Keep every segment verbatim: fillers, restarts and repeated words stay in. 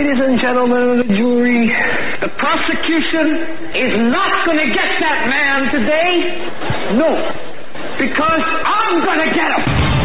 Ladies and gentlemen of the jury, the prosecution is not going to get that man today. No, because I'm going to get him.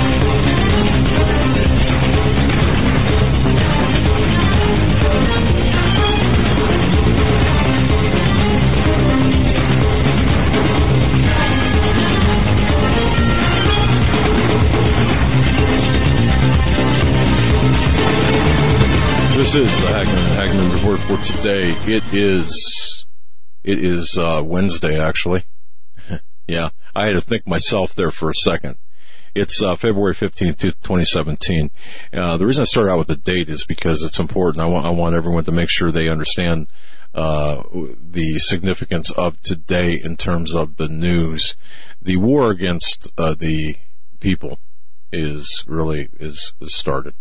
This is the Hagman and Hagman Report for today. It is, it is, uh, Wednesday, actually. Yeah, I had to think myself there for a second. It's, uh, February fifteenth, twenty seventeen. Uh, the reason I started out with the date is because it's important. I want, I want everyone to make sure they understand, uh, the significance of today in terms of the news. The war against, uh, the people is really, is, is started.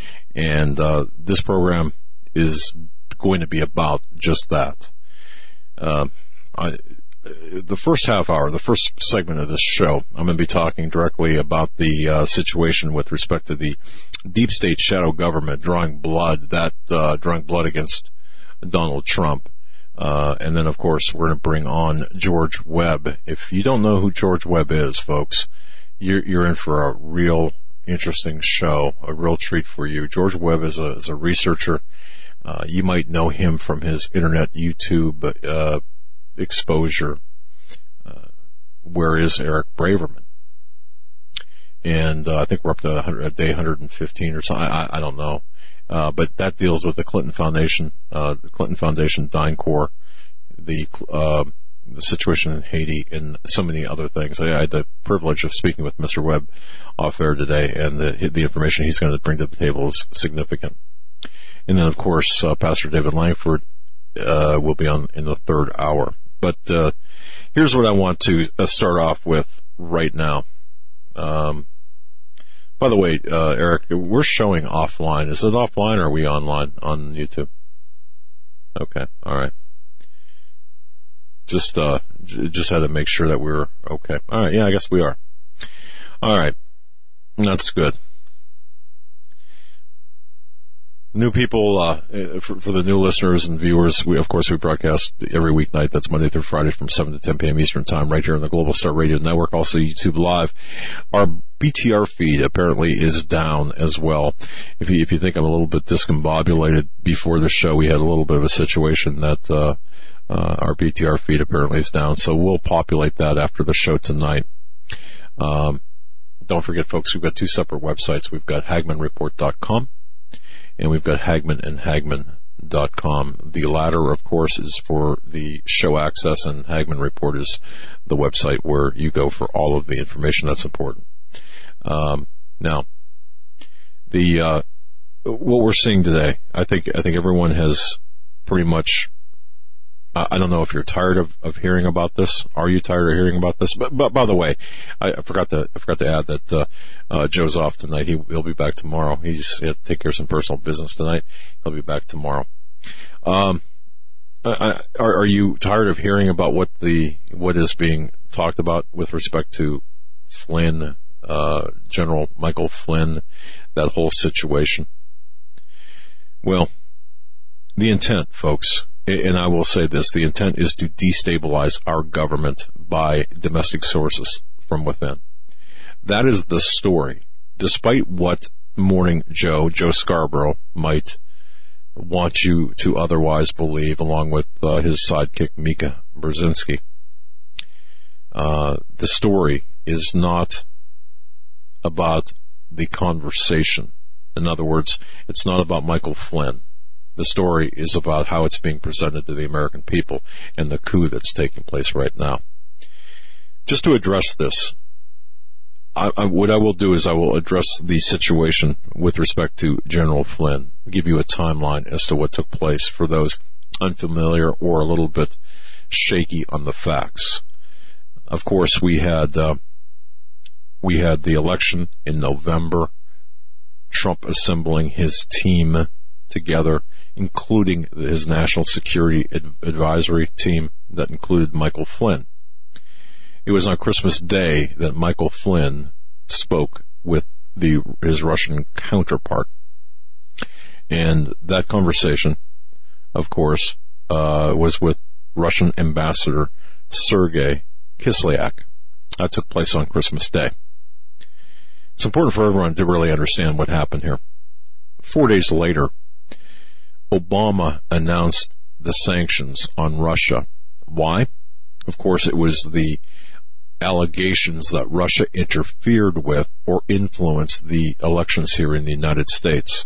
And uh, this program is going to be about just that. Uh, I, the first half hour, the first segment of this show, I'm going to be talking directly about the uh, situation with respect to the deep state shadow government drawing blood, that uh, drawing blood against Donald Trump. Uh, and then, of course, we're going to bring on George Webb. If you don't know who George Webb is, folks, you're, you're in for a real interesting show, a real treat for you. George Webb is a, is a researcher. Uh, you might know him from his internet YouTube uh, exposure. Uh, where is Eric Braverman? And uh, I think we're up to one hundred, day one hundred fifteen or something. I, I don't know. Uh, but that deals with the Clinton Foundation, uh, the Clinton Foundation, DynCorp, the uh, the situation in Haiti, and so many other things. I, I had the privilege of speaking with Mister Webb off air today, and the, the information he's going to bring to the table is significant. And then, of course, uh, Pastor David Langford uh, will be on in the third hour. But uh, here's what I want to uh, start off with right now. Um, by the way, uh, Eric, we're showing offline. Is it offline or are we online on YouTube? Okay, all right. Just, uh, j- just had to make sure that we we're okay. All right. Yeah, I guess we are. All right. That's good. New people, uh, for, for the new listeners and viewers, we, of course, we broadcast every weeknight. That's Monday through Friday from seven to ten p.m. Eastern Time right here on the Global Star Radio Network, also YouTube Live. Our B T R feed apparently is down as well. If you, if you think I'm a little bit discombobulated before the show, we had a little bit of a situation that, uh, Uh, our B T R feed apparently is down, so we'll populate that after the show tonight. Um, don't forget, folks, we've got two separate websites. We've got Hagman Report dot com, and we've got Hagman and Hagman dot com. The latter, of course, is for the show access, and Hagman Report is the website where you go for all of the information that's important. Um, now, the uh, what we're seeing today, I think, I think everyone has pretty much. I don't know if you're tired of, of hearing about this. Are you tired of hearing about this? But, but by the way, I, I forgot to I forgot to add that uh, uh, Joe's off tonight. He, he'll be back tomorrow. He's he had to take care of some personal business tonight. He'll be back tomorrow. Um, I, I, are, are you tired of hearing about what the what is being talked about with respect to Flynn, uh, General Michael Flynn, that whole situation? Well, the intent, folks. And I will say this, the intent is to destabilize our government by domestic sources from within. That is the story, despite what Morning Joe, Joe Scarborough, might want you to otherwise believe, along with uh, his sidekick, Mika Brzezinski. Uh, the story is not about the conversation. In other words, it's not about Michael Flynn. The story is about how it's being presented to the American people and the coup that's taking place right now. Just to address this, I, I, what I will do is I will address the situation with respect to General Flynn, give you a timeline as to what took place for those unfamiliar or a little bit shaky on the facts. Of course, we had uh, we had the election in November, Trump assembling his team together, including his national security ad- advisory team that included Michael Flynn. It was on Christmas Day that Michael Flynn spoke with the his Russian counterpart. And that conversation, of course, uh, was with Russian Ambassador Sergei Kislyak. That took place on Christmas Day. It's important for everyone to really understand what happened here. Four days later, Obama announced the sanctions on Russia. Why? Of course, it was the allegations that Russia interfered with or influenced the elections here in the United States.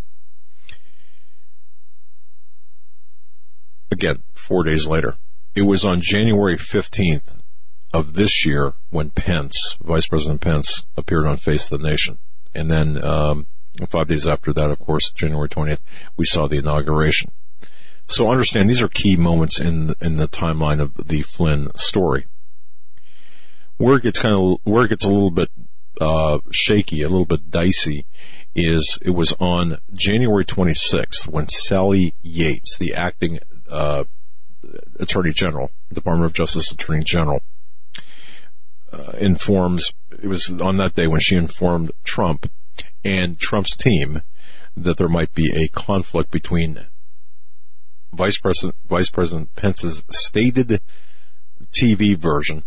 Again, four days later. It was on January fifteenth of this year when Pence, Vice President Pence, appeared on Face of the Nation. And then um, five days after that, of course, January twentieth, we saw the inauguration. So understand, these are key moments in in the timeline of the Flynn story. Where it gets kind of, where it gets a little bit uh, shaky, a little bit dicey, is it was on January twenty-sixth when Sally Yates, the acting uh, Attorney General, Department of Justice Attorney General, uh, informs, it was on that day when she informed Trump and Trump's team that there might be a conflict between Vice President, Vice President Pence's stated T V version,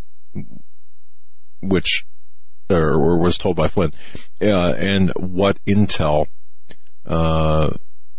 which or, or was told by Flynn, uh, and what Intel uh,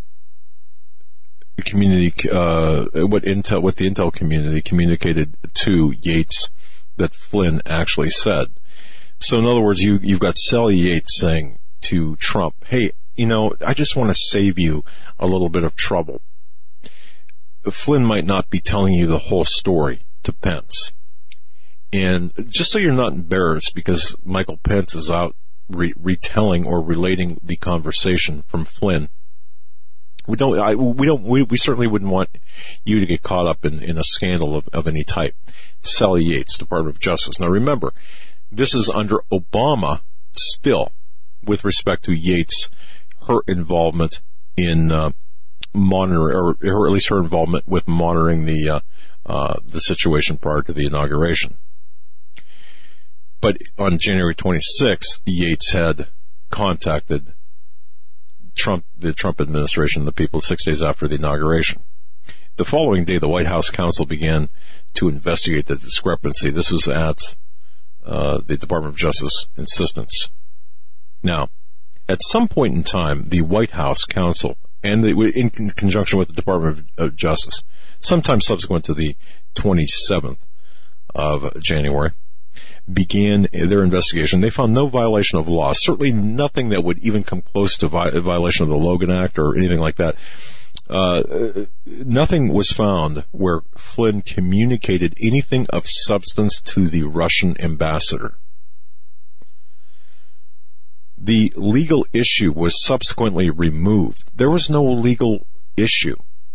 community, uh, what Intel, what the Intel community communicated to Yates that Flynn actually said. So, in other words, you you've got Sally Yates saying to Trump, "Hey, you know, I just want to save you a little bit of trouble. Flynn might not be telling you the whole story to Pence. And just so you're not embarrassed because Michael Pence is out re- retelling or relating the conversation from Flynn, we don't, I, we don't, we, we certainly wouldn't want you to get caught up in, in a scandal of, of any type." Sally Yates, Department of Justice. Now remember, this is under Obama still with respect to Yates, her involvement in, uh, monitor, or, or at least her involvement with monitoring the uh, uh, the situation prior to the inauguration. But on January twenty-sixth, Yates had contacted Trump, the Trump administration, the people, six days after the inauguration. The following day, the White House counsel began to investigate the discrepancy. This was at uh, the Department of Justice insistence. Now, at some point in time, the White House counsel, and the, in conjunction with the Department of Justice, sometime subsequent to the twenty-seventh of January, began their investigation. They found no violation of law, certainly nothing that would even come close to vi- a violation of the Logan Act or anything like that. Uh, nothing was found where Flynn communicated anything of substance to the Russian ambassador. The legal issue was subsequently removed. There was no legal issue.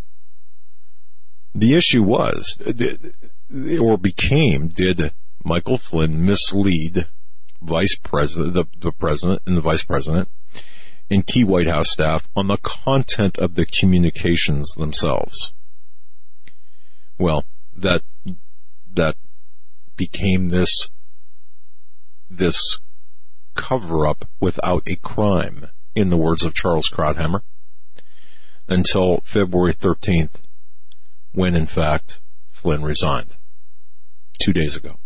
The issue was, or became, did Michael Flynn mislead Vice President, the, the President and the Vice President and key White House staff on the content of the communications themselves? Well, that that became this this cover-up without a crime, in the words of Charles Krauthammer, until February thirteenth, when, in fact, Flynn resigned, two days ago.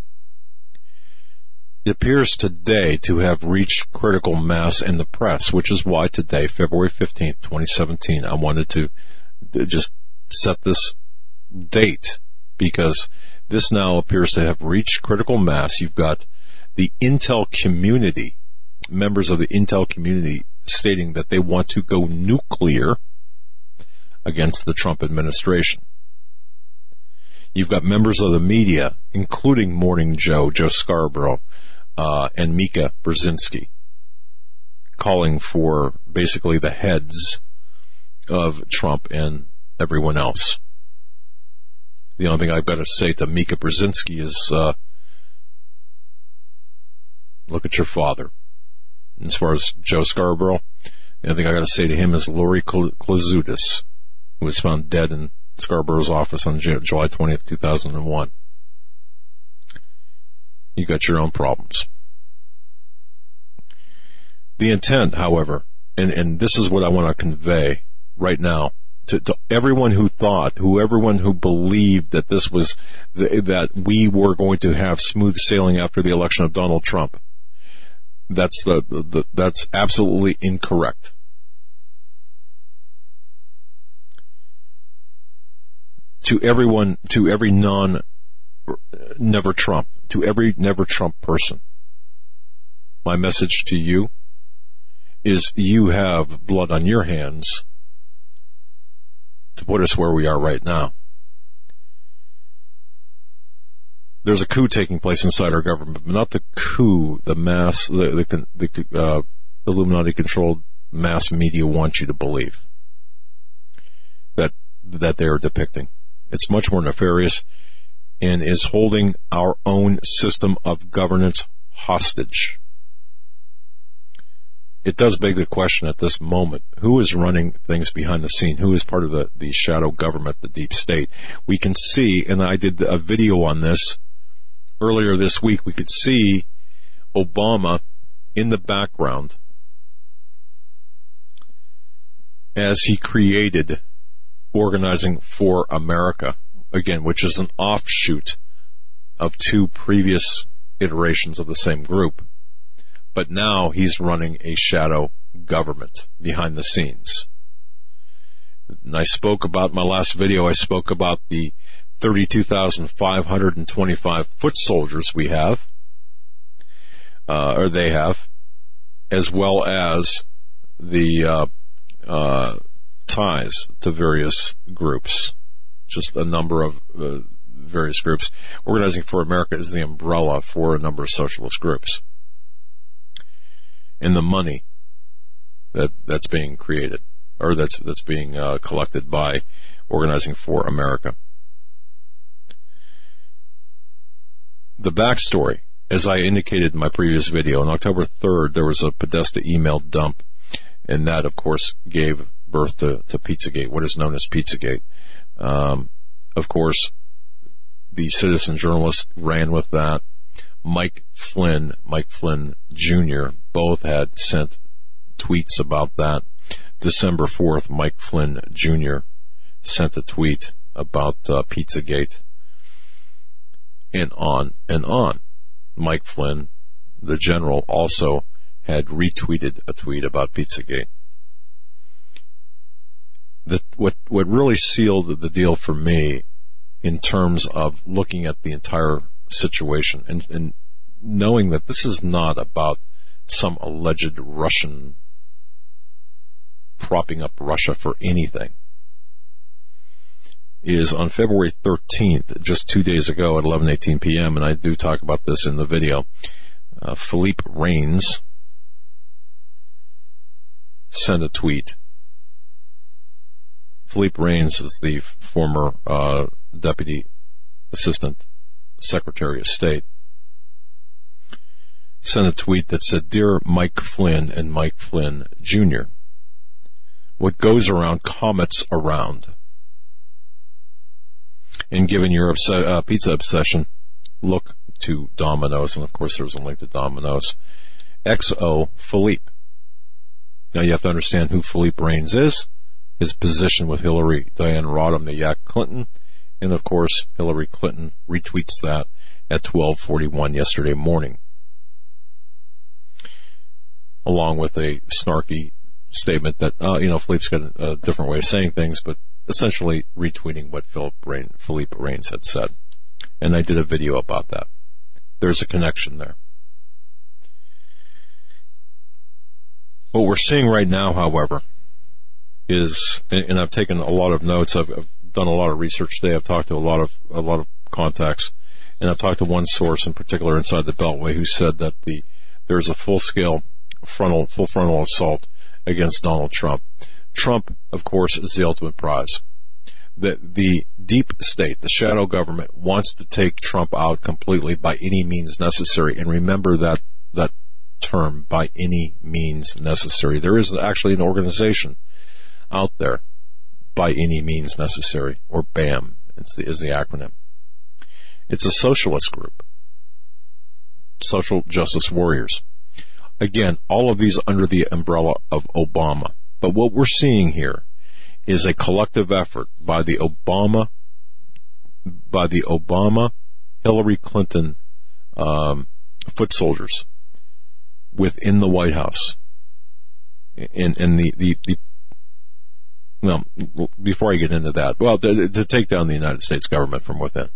It appears today to have reached critical mass in the press, which is why today, February fifteenth, twenty seventeen, I wanted to just set this date, because this now appears to have reached critical mass. You've got the Intel community, members of the Intel community, stating that they want to go nuclear against the Trump administration. You've got members of the media, including Morning Joe, Joe Scarborough, uh, and Mika Brzezinski, calling for basically the heads of Trump and everyone else. The only thing I've got to say to Mika Brzezinski is, uh, look at your father. As far as Joe Scarborough, the only thing I got to say to him is Lori Klazutis, who was found dead in Scarborough's office on July twentieth, two thousand one. You got your own problems. The intent, however, and, and this is what I want to convey right now, to, to everyone who thought, who everyone who believed that this was, the, that we were going to have smooth sailing after the election of Donald Trump. That's the, the, the that's absolutely incorrect. To everyone, to every non, never Trump, to every never Trump person, my message to you is you have blood on your hands to put us where we are right now. There's a coup taking place inside our government, but not the coup, the mass, the, the, the uh, Illuminati-controlled mass media wants you to believe that that they are depicting. It's much more nefarious and is holding our own system of governance hostage. It does beg the question at this moment, who is running things behind the scene? Who is part of the, the shadow government, the deep state? We can see, and I did a video on this earlier this week, we could see Obama in the background as he created Organizing for America, again, which is an offshoot of two previous iterations of the same group. But now he's running a shadow government behind the scenes. And I spoke about, my last video, I spoke about the thirty-two thousand five hundred twenty-five foot soldiers we have, uh, or they have, as well as the uh, uh, ties to various groups, just a number of uh, various groups. Organizing for America is the umbrella for a number of socialist groups. And the money that that's being created, or that's that's being uh, collected by Organizing for America. The backstory, as I indicated in my previous video, on October third, there was a Podesta email dump, and that, of course, gave birth to, to Pizzagate, what is known as Pizzagate. Um, of course, the citizen journalist ran with that. Mike Flynn, Mike Flynn Junior, both had sent tweets about that. December fourth, Mike Flynn Junior sent a tweet about uh, Pizzagate, and on and on. Mike Flynn, the general, also had retweeted a tweet about Pizzagate. The, what what really sealed the deal for me in terms of looking at the entire situation and, and knowing that this is not about some alleged Russian propping up Russia for anything, is on February thirteenth, just two days ago at eleven eighteen p.m., and I do talk about this in the video, uh, Philippe Reines sent a tweet. Philippe Reines is the former uh, Deputy Assistant Secretary of State. Sent a tweet that said, "Dear Mike Flynn and Mike Flynn Junior, what goes around comets around. And given your obs- uh, pizza obsession, look to Domino's." And of course there's a link to Domino's. X O Philippe. Now you have to understand who Philippe Reines is, his position with Hillary Diane Rodham, the Yak Clinton, and of course Hillary Clinton retweets that at twelve forty-one yesterday morning, along with a snarky statement that, uh, you know, Philippe's got a, a different way of saying things, but essentially retweeting what Philip Rein, Philippe Reines had said. And I did a video about that. There's a connection there. What we're seeing right now, however, is, and I've taken a lot of notes, I've, I've done a lot of research today, I've talked to a lot of, a lot of contacts, and I've talked to one source in particular inside the Beltway who said that the, there's a full-scale frontal, full frontal assault against Donald Trump. Trump, of course, is the ultimate prize. The, the deep state, the shadow government, wants to take Trump out completely by any means necessary. And remember that, that term, by any means necessary. There is actually an organization out there, by any means necessary, or BAM it's the, is the acronym. It's a socialist group. Social Justice Warriors. Again, all of these under the umbrella of Obama. But what we're seeing here is a collective effort by the Obama, by the Obama, Hillary Clinton um, foot soldiers within the White House. And, and the, the, the, well, before I get into that, well, to, to take down the United States government from within.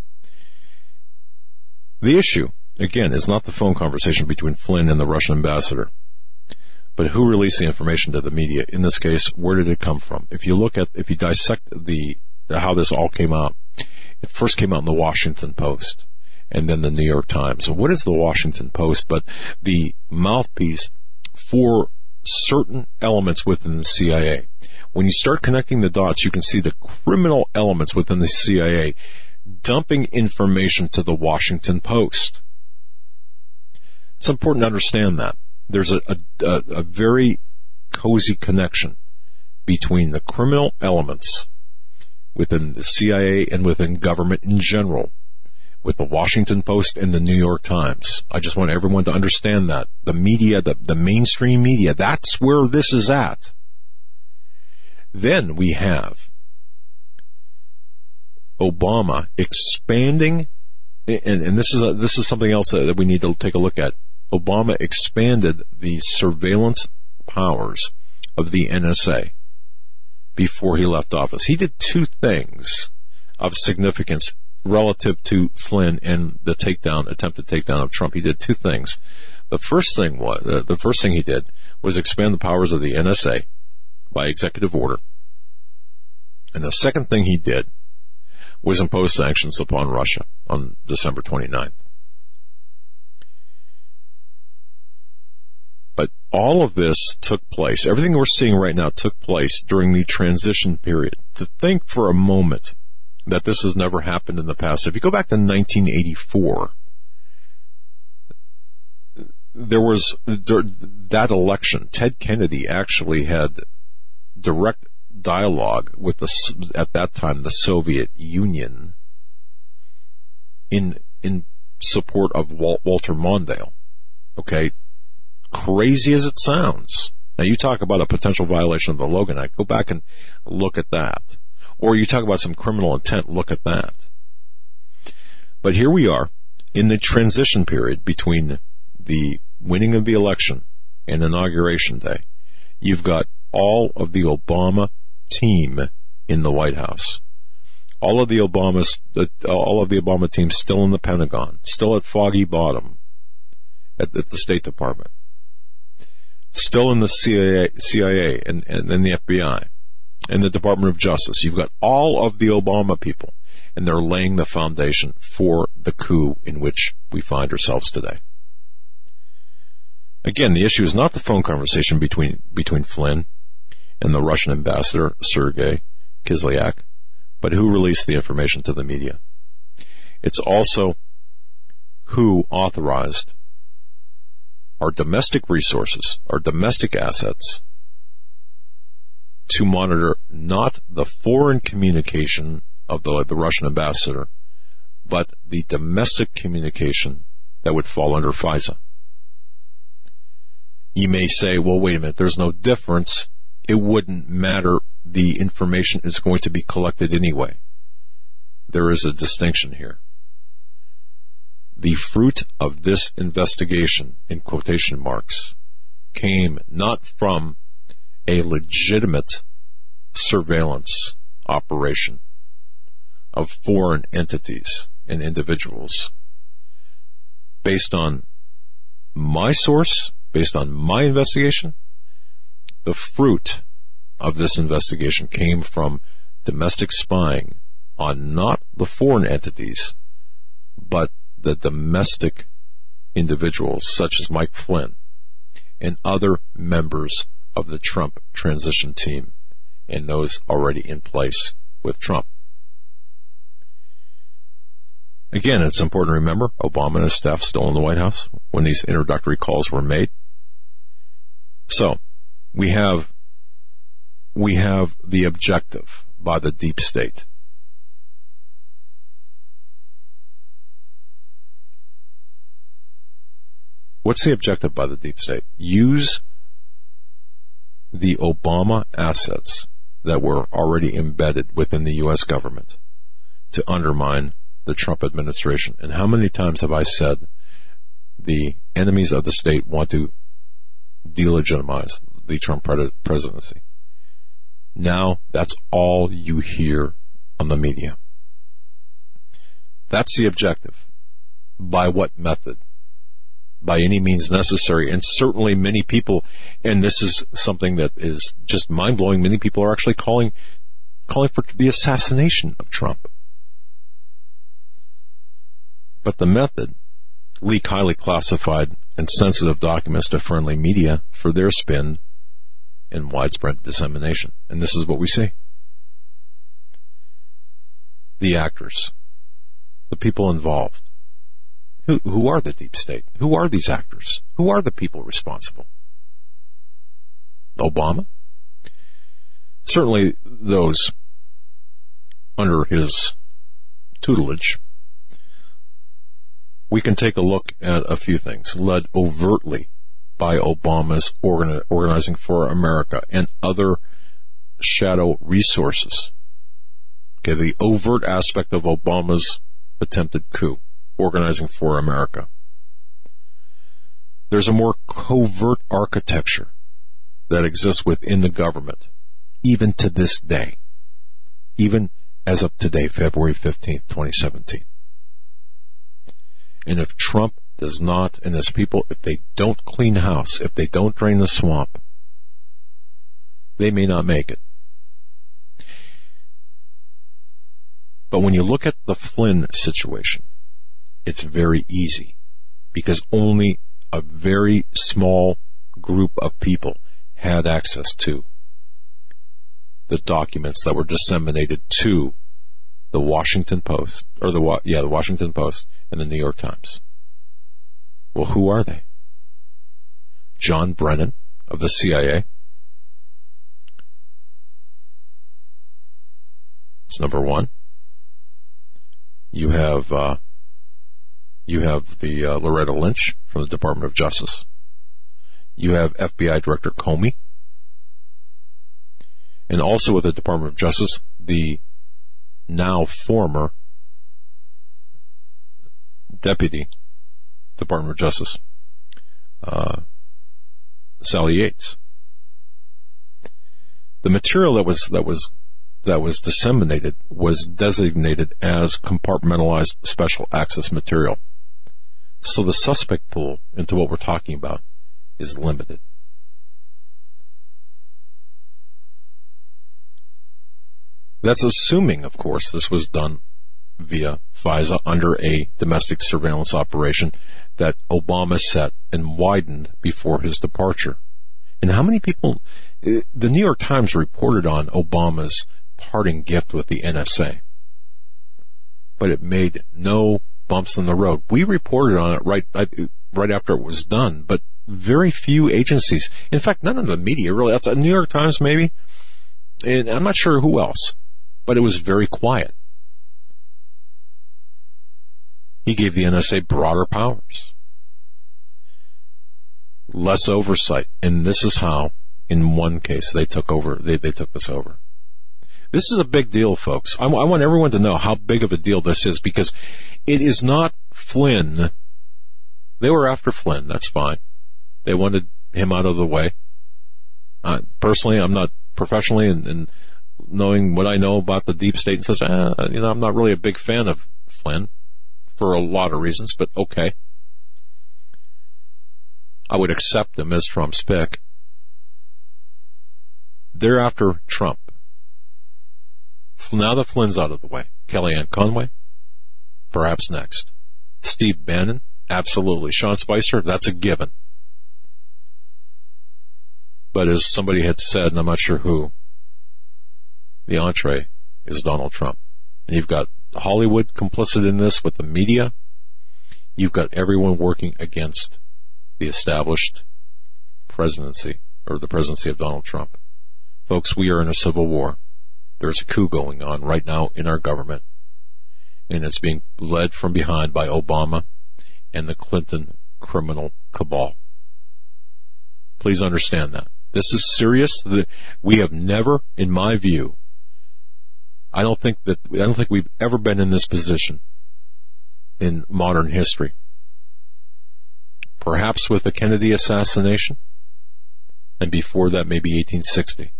The issue, again, is not the phone conversation between Flynn and the Russian ambassador, but who released the information to the media. In this case, where did it come from? If you look at, if you dissect the, how this all came out, it first came out in the Washington Post and then the New York Times. So what is the Washington Post but the mouthpiece for certain elements within the C I A? When you start connecting the dots, you can see the criminal elements within the C I A dumping information to the Washington Post. It's important to understand that. There's a, a, a very cozy connection between the criminal elements within the C I A and within government in general, with the Washington Post and the New York Times. I just want everyone to understand that. The media, the, the mainstream media, that's where this is at. Then we have Obama expanding, and, and this is a, this is something else that we need to take a look at. Obama expanded the surveillance powers of the N S A before he left office. He did two things of significance relative to Flynn and the takedown, attempted takedown of Trump. He did two things. The first thing was, uh, the first thing he did was expand the powers of the N S A by executive order. And the second thing he did was impose sanctions upon Russia on December twenty-ninth. But all of this took place, everything we're seeing right now took place during the transition period. To think for a moment that this has never happened in the past. If you go back to nineteen eighty-four, there was that election. Ted Kennedy actually had direct dialogue with the, at that time, the Soviet Union in in support of Walt, Walter Mondale. Okay, crazy as it sounds. Now you talk about a potential violation of the Logan Act. Go back and look at that. Or you talk about some criminal intent. Look at that. But here we are in the transition period between the winning of the election and Inauguration Day. You've got all of the Obama team in the White House. All of the Obamas, all of the Obama team still in the Pentagon, still at Foggy Bottom at, at the State Department, still in the C I A, C I A and, and, and the F B I and the Department of Justice. You've got all of the Obama people, and they're laying the foundation for the coup in which we find ourselves today. Again, the issue is not the phone conversation between between Flynn and the Russian ambassador, Sergei Kislyak, but who released the information to the media. It's also who authorized our domestic resources, our domestic assets, to monitor not the foreign communication of the, the Russian ambassador, but the domestic communication that would fall under FISA. You may say, well, wait a minute, there's no difference. It wouldn't matter. The information is going to be collected anyway. There is a distinction here. The fruit of this investigation, in quotation marks, came not from a legitimate surveillance operation of foreign entities and individuals. Based on my source, based on my investigation, the fruit of this investigation came from domestic spying on not the foreign entities, but the domestic individuals such as Mike Flynn and other members of the Trump transition team and those already in place with Trump. Again, it's important to remember Obama and his staff still in the White House when these introductory calls were made. So, we have we have the objective by the deep state. What's the objective by the deep state? Use the Obama assets that were already embedded within the U S government to undermine the Trump administration. And how many times have I said the enemies of the state want to delegitimize the Trump presidency? Now that's all you hear on the media. That's the objective. By what method? By any means necessary. And certainly many people, and this is something that is just mind-blowing, many people are actually calling calling for the assassination of Trump. But the method, leak highly classified and sensitive documents to friendly media for their spin and widespread dissemination. And this is what we see. The actors, the people involved. Who, who are the deep state? Who are these actors? Who are the people responsible? Obama? Certainly those under his tutelage. We can take a look at a few things led overtly by Obama's Organ- Organizing for America and other shadow resources. Okay, the overt aspect of Obama's attempted coup, Organizing for America. There's a more covert architecture that exists within the government, even to this day, even as of today, February fifteenth, twenty seventeen. And if Trump does not, and his people, if they don't clean house, if they don't drain the swamp, they may not make it. But when you look at the Flynn situation, it's very easy because only a very small group of people had access to the documents that were disseminated to the Washington Post, or the, yeah, the Washington Post and the New York Times. Well, who are they? John Brennan of the C I A. It's number one. You have, uh, you have the uh, Loretta Lynch from the Department of Justice. You have F B I Director Comey. And also with the Department of Justice, the now former Deputy Department of Justice, uh, Sally Yates. The material that was, that was, that was disseminated was designated as compartmentalized special access material. So the suspect pool into what we're talking about is limited. That's assuming, of course, this was done via FISA under a domestic surveillance operation that Obama set and widened before his departure. And how many people, the New York Times reported on Obama's parting gift with the N S A, but it made no bumps in the road. We reported on it right, right after it was done, but very few agencies, in fact, none of the media really, that's the New York Times maybe, and I'm not sure who else, but it was very quiet. He gave the N S A broader powers, less oversight, and this is how, in one case, they took over. They, they took this over. This is a big deal, folks. I, I want everyone to know how big of a deal this is because it is not Flynn. They were after Flynn. That's fine. They wanted him out of the way. Uh, personally, I'm not professionally and, and knowing what I know about the deep state and says, eh, you know, I'm not really a big fan of Flynn for a lot of reasons, but okay. I would accept him as Trump's pick. They're after Trump. Now that Flynn's out of the way, Kellyanne Conway, perhaps next. Steve Bannon, absolutely. Sean Spicer, that's a given. But as somebody had said, and I'm not sure who, the entree is Donald Trump. And you've got Hollywood complicit in this with the media. You've got everyone working against the established presidency, or the presidency of Donald Trump. Folks, we are in a civil war. There's a coup going on right now in our government, and it's being led from behind by Obama and the Clinton criminal cabal. Please understand that. This is serious. We have never, in my view, I don't think that I don't think we've ever been in this position in modern history. Perhaps with the Kennedy assassination, and before that, maybe eighteen sixty.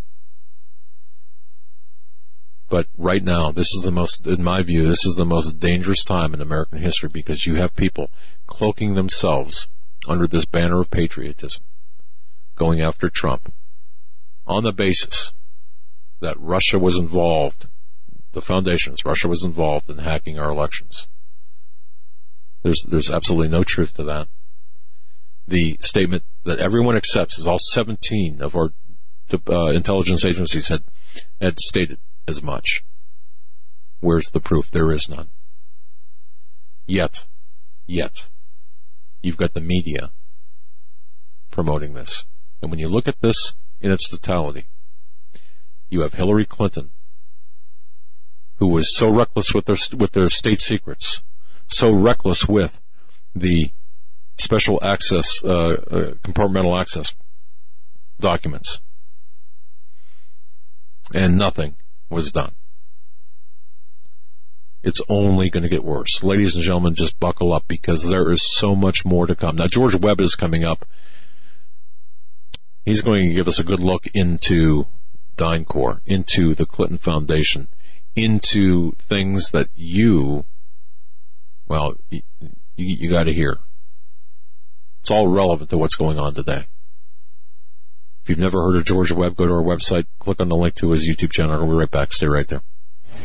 But right now, this is the most, in my view, this is the most dangerous time in American history, because you have people cloaking themselves under this banner of patriotism, going after Trump on the basis that Russia was involved, the foundations, Russia was involved in hacking our elections. There's, there's absolutely no truth to that. The statement that everyone accepts is all seventeen of our uh, intelligence agencies had, had stated as much. Where's the proof? There is none. Yet, yet, you've got the media promoting this. And when you look at this in its totality, you have Hillary Clinton, who was so reckless with their, with their state secrets, so reckless with the special access, uh, uh, compartmental access documents. And nothing was done. It's only going to get worse. Ladies and gentlemen, just buckle up, because there is so much more to come. Now, George Webb is coming up. He's going to give us a good look into DynCorp, into the Clinton Foundation, into things that you, well, you, you got to hear. It's all relevant to what's going on today. If you've never heard of George Webb, go to our website, click on the link to his YouTube channel. We'll be right back. Stay right there.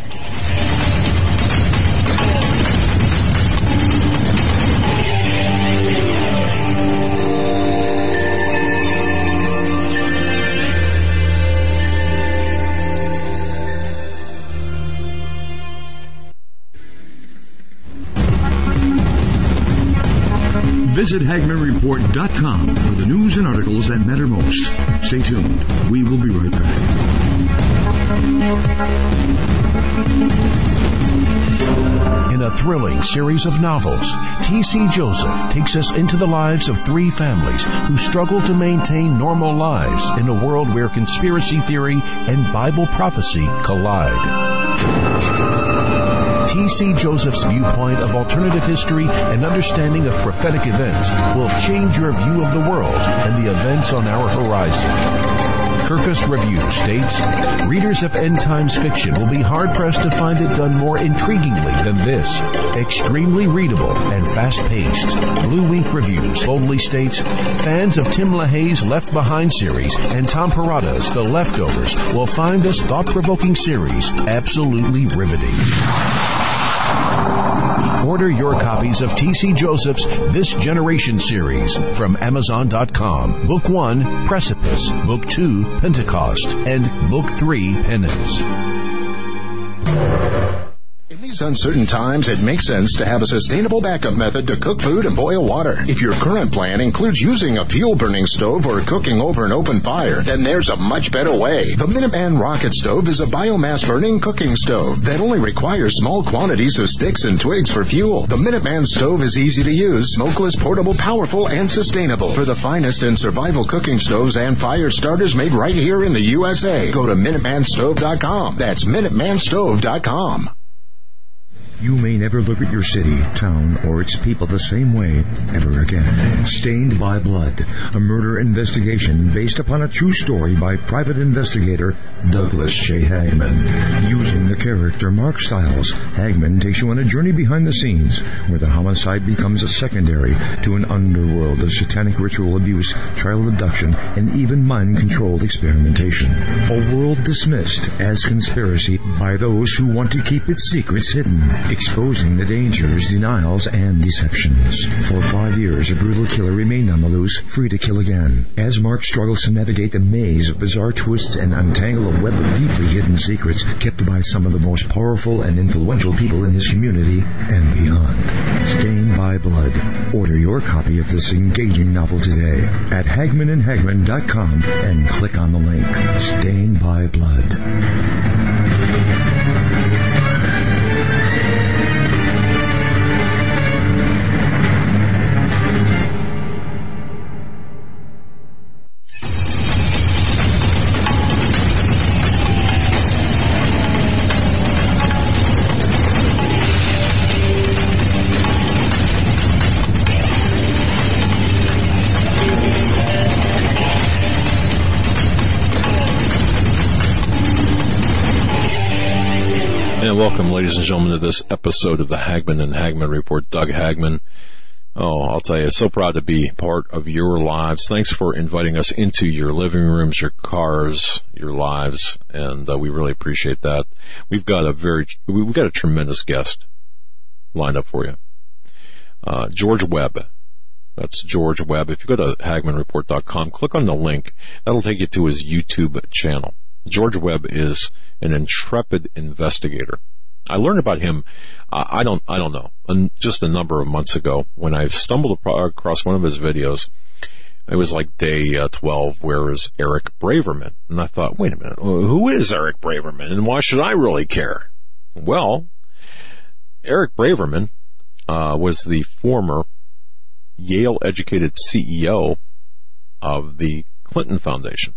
Visit Hagman Report dot com for the news and articles that matter most. Stay tuned. We will be right back. In a thrilling series of novels, T C Joseph takes us into the lives of three families who struggle to maintain normal lives in a world where conspiracy theory and Bible prophecy collide. T C Joseph's viewpoint of alternative history and understanding of prophetic events will change your view of the world and the events on our horizon. Kirkus Review states, readers of end times fiction will be hard-pressed to find it done more intriguingly than this. Extremely readable and fast-paced. Blue Wink Reviews boldly states, fans of Tim LaHaye's Left Behind series and Tom Perrotta's The Leftovers will find this thought-provoking series absolutely riveting. Order your copies of T C Joseph's This Generation series from Amazon dot com. Book one, Precipice. Book two, Pentecost. And Book three, Penance. In these uncertain times, it makes sense to have a sustainable backup method to cook food and boil water. If your current plan includes using a fuel-burning stove or cooking over an open fire, then there's a much better way. The Minuteman Rocket Stove is a biomass-burning cooking stove that only requires small quantities of sticks and twigs for fuel. The Minuteman Stove is easy to use, smokeless, portable, powerful, and sustainable. For the finest in survival cooking stoves and fire starters made right here in the U S A, go to Minuteman Stove dot com. That's Minuteman Stove dot com. You may never look at your city, town, or its people the same way ever again. Stained by Blood, a murder investigation based upon a true story by private investigator Douglas J. Hagman. Using the character Mark Stiles, Hagman takes you on a journey behind the scenes where the homicide becomes a secondary to an underworld of satanic ritual abuse, child abduction, and even mind-controlled experimentation. A world dismissed as conspiracy by those who want to keep its secrets hidden, exposing the dangers, denials, and deceptions. For five years, a brutal killer remained on the loose, free to kill again. As Mark struggles to navigate the maze of bizarre twists and untangle a web of deeply hidden secrets kept by some of the most powerful and influential people in his community and beyond. Stained by Blood. Order your copy of this engaging novel today at Hagman and Hagman dot com and click on the link. Stained by Blood. And welcome, ladies and gentlemen, to this episode of the Hagmann and Hagmann Report. Doug Hagmann. Oh, I'll tell you, so proud to be part of your lives. Thanks for inviting us into your living rooms, your cars, your lives, and uh, we really appreciate that. We've got a very, we've got a tremendous guest lined up for you. Uh, George Webb. That's George Webb. If you go to Hagmann Report dot com, click on the link. That'll take you to his YouTube channel. George Webb is an intrepid investigator. I learned about him, uh, I don't, I don't know, just a number of months ago when I stumbled across one of his videos. It was like day uh, twelve, where is Eric Braverman? And I thought, wait a minute, who is Eric Braverman and why should I really care? Well, Eric Braverman uh, was the former Yale-educated C E O of the Clinton Foundation.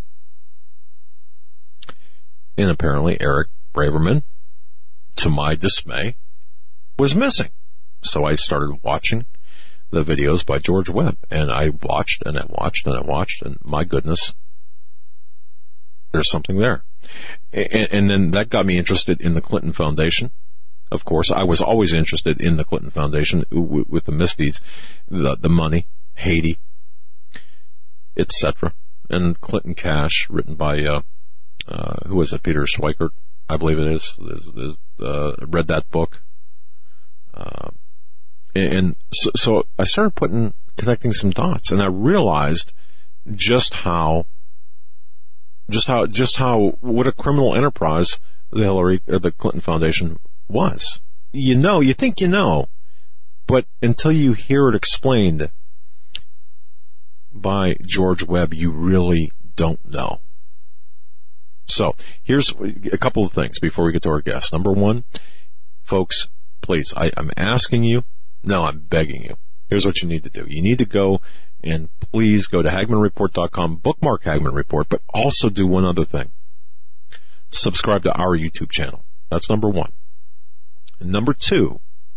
And apparently Eric Braverman, to my dismay, was missing. So I started watching the videos by George Webb, and I watched and I watched and I watched, and my goodness, there's something there. And, and then that got me interested in the Clinton Foundation. Of course, I was always interested in the Clinton Foundation with the misdeeds, the, the money, Haiti, et cetera, and Clinton Cash, written by uh, Uh, who was it? Peter Schweikert, I believe it is. There's, there's, uh, read that book. Uh, and, and so, so I started putting, connecting some dots, and I realized just how, just how, just how, what a criminal enterprise the Hillary, or the Clinton Foundation was. You know, you think you know, but until you hear it explained by George Webb, you really don't know. So here's a couple of things before we get to our guest. Number one, folks, please, I, I'm asking you, no, I'm begging you. Here's what you need to do. You need to go and please go to Hagmann Report dot com, bookmark Hagmann Report, but also do one other thing. Subscribe to our YouTube channel. That's number one. And number two,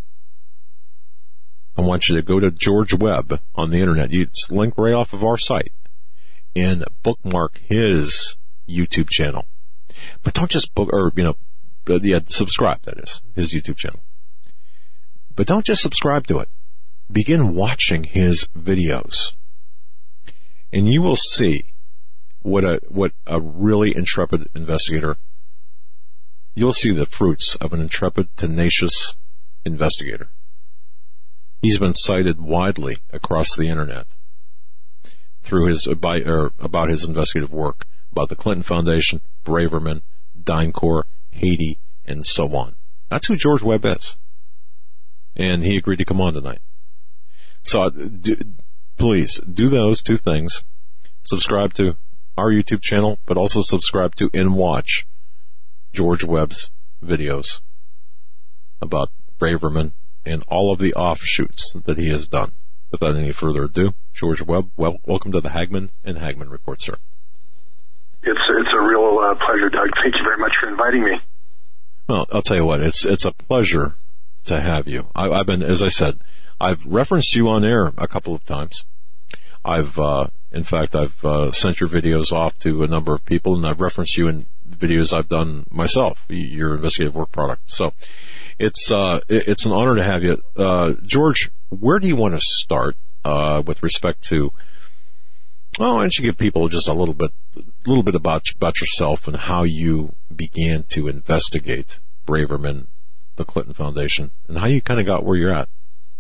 I want you to go to George Webb on the internet. It's linked right off of our site, and bookmark his YouTube channel. But don't just book, or, you know, yeah, subscribe, that is, his YouTube channel. But don't just subscribe to it. Begin watching his videos. And you will see what a, what a really intrepid investigator, you'll see the fruits of an intrepid, tenacious investigator. He's been cited widely across the internet through his, by, or about his investigative work about the Clinton Foundation, Braverman, DynCorp, Haiti, and so on. That's who George Webb is. And he agreed to come on tonight. So do, please do those two things. Subscribe to our YouTube channel, but also subscribe to and watch George Webb's videos about Braverman and all of the offshoots that he has done. Without any further ado, George Webb, well, welcome to the Hagmann and Hagmann Report, sir. It's it's a real uh, pleasure, Doug. Thank you very much for inviting me. Well, I'll tell you what, it's it's a pleasure to have you. I, I've been, as I said, I've referenced you on air a couple of times. I've, uh, in fact, I've uh, sent your videos off to a number of people, and I've referenced you in videos I've done myself, your investigative work product. So it's uh, it's an honor to have you. Uh, George, where do you want to start uh, with respect to, well, why don't you give people just a little bit, a little bit about about yourself and how you began to investigate Braverman, the Clinton Foundation, and how you kind of got where you're at?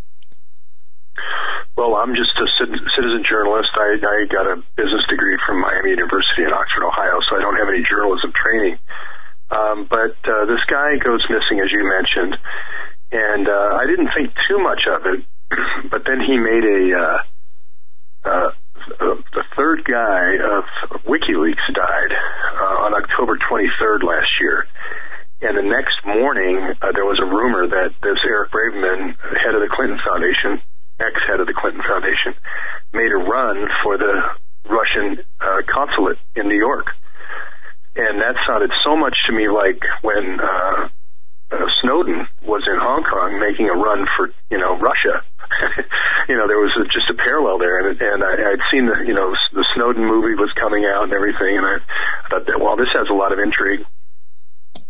Well, I'm just a citizen journalist. I, I got a business degree from Miami University in Oxford, Ohio, so I don't have any journalism training. Um, but uh, this guy goes missing, as you mentioned, and uh, I didn't think too much of it. But then he made a uh, uh, the third guy of WikiLeaks died uh, on October twenty-third last year. And the next morning, uh, there was a rumor that this Eric Braverman, head of the Clinton Foundation, ex-head of the Clinton Foundation, made a run for the Russian uh, consulate in New York. And that sounded so much to me like when uh, uh, Snowden was in Hong Kong making a run for, you know, Russia. You know, there was a, just a parallel there. And, and I, I'd seen the, you know, the Snowden movie was coming out and everything. And I thought that, well, this has a lot of intrigue.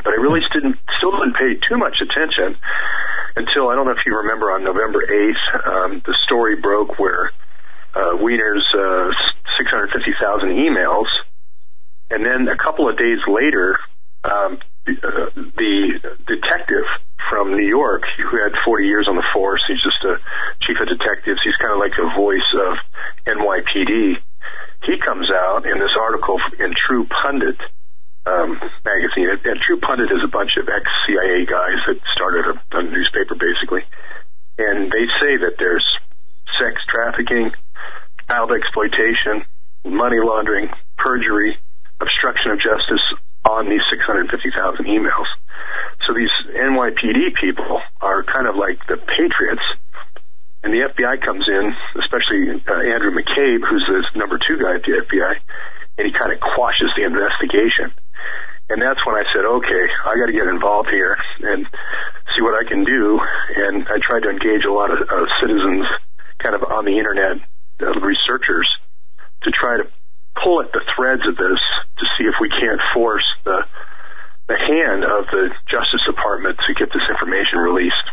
But I really didn't, still didn't pay too much attention until, I don't know if you remember, on November eighth, um, the story broke where uh, Weiner's uh, six hundred fifty thousand emails, and then a couple of days later, um, the, uh, the detective from New York, who had forty years on the force, he's just a chief of detectives, he's kind of like the voice of N Y P D, he comes out in this article in True Pundit um, magazine, and, and True Pundit is a bunch of ex-C I A guys that started a, a newspaper, basically, and they say that there's sex trafficking, child exploitation, money laundering, perjury, obstruction of justice on these six hundred fifty thousand emails. So these N Y P D people are kind of like the patriots, and the F B I comes in, especially uh, Andrew McCabe, who's the number two guy at the F B I, and he kind of quashes the investigation. And that's when I said, okay, I got to get involved here and see what I can do. And I tried to engage a lot of uh, citizens kind of on the internet, uh, researchers, to try to pull at the threads of this to see if we can't force the the hand of the Justice Department to get this information released.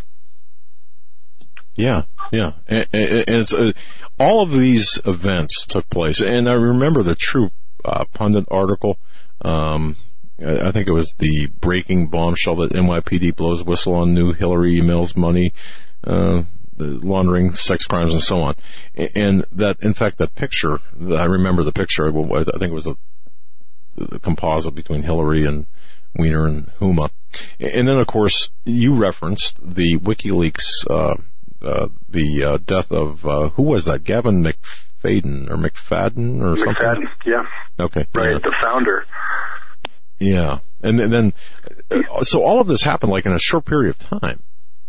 Yeah, yeah, and, and it's uh, all of these events took place, and I remember the True uh, Pundit article. Um, I think it was the breaking bombshell that N Y P D blows whistle on new Hillary emails, money, uh, laundering, sex crimes, and so on. And that, in fact, that picture, I remember the picture, I think it was the, the composite between Hillary and Weiner and Huma. And then, of course, you referenced the WikiLeaks, uh, uh, the uh, death of, uh, who was that, Gavin McFadden or McFadden or McFadden, something? McFadden, yeah. Okay. Right, yeah. The founder. Yeah. And, and then, uh, so all of this happened like in a short period of time.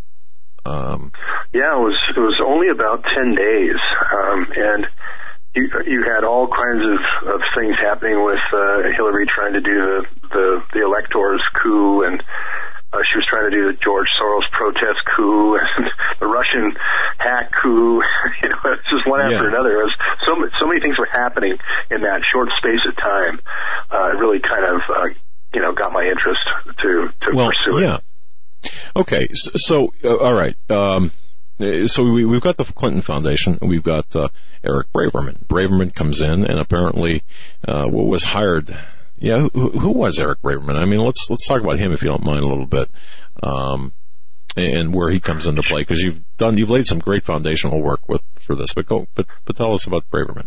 Um, yeah, it was, it was only about ten days. Um, and you, you had all kinds of, of things happening with, uh, Hillary trying to do the, the, the electors coup, and, uh, she was trying to do the George Soros protest coup and the Russian hack coup. You know, it's just one after yeah. another. It was so, so many things were happening in that short space of time. Uh, it really kind of, uh, you know, got my interest to, to well, pursue it. Yeah. Okay. So, so uh, all right. Um, so we, we've got the Clinton Foundation, and we've got uh, Eric Braverman. Braverman comes in and apparently uh, was hired. Yeah, who, who was Eric Braverman? I mean, let's let's talk about him if you don't mind a little bit, um, and where he comes into play, because you've done you've laid some great foundational work with for this. But go, but but tell us about Braverman.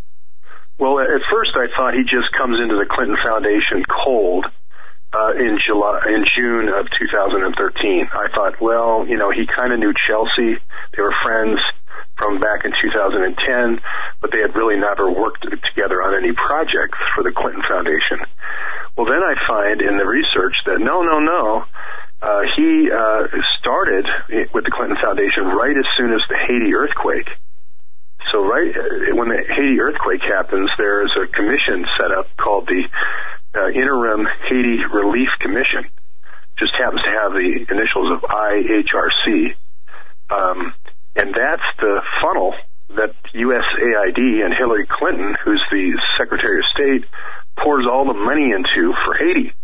Well, at first I thought he just comes into the Clinton Foundation cold. Uh, in July, in June of two thousand thirteen, I thought, well, you know, he kind of knew Chelsea. They were friends from back in two thousand ten, but they had really never worked together on any projects for the Clinton Foundation. Well, then I find in the research that no, no, no, uh, he uh, started with the Clinton Foundation right as soon as the Haiti earthquake. So right when the Haiti earthquake happens, there is a commission set up called the Uh, Interim Haiti Relief Commission. Just happens to have the initials of I H R C. Um, and that's the funnel that U S A I D and Hillary Clinton, who's the Secretary of State, pours all the money into for Haiti.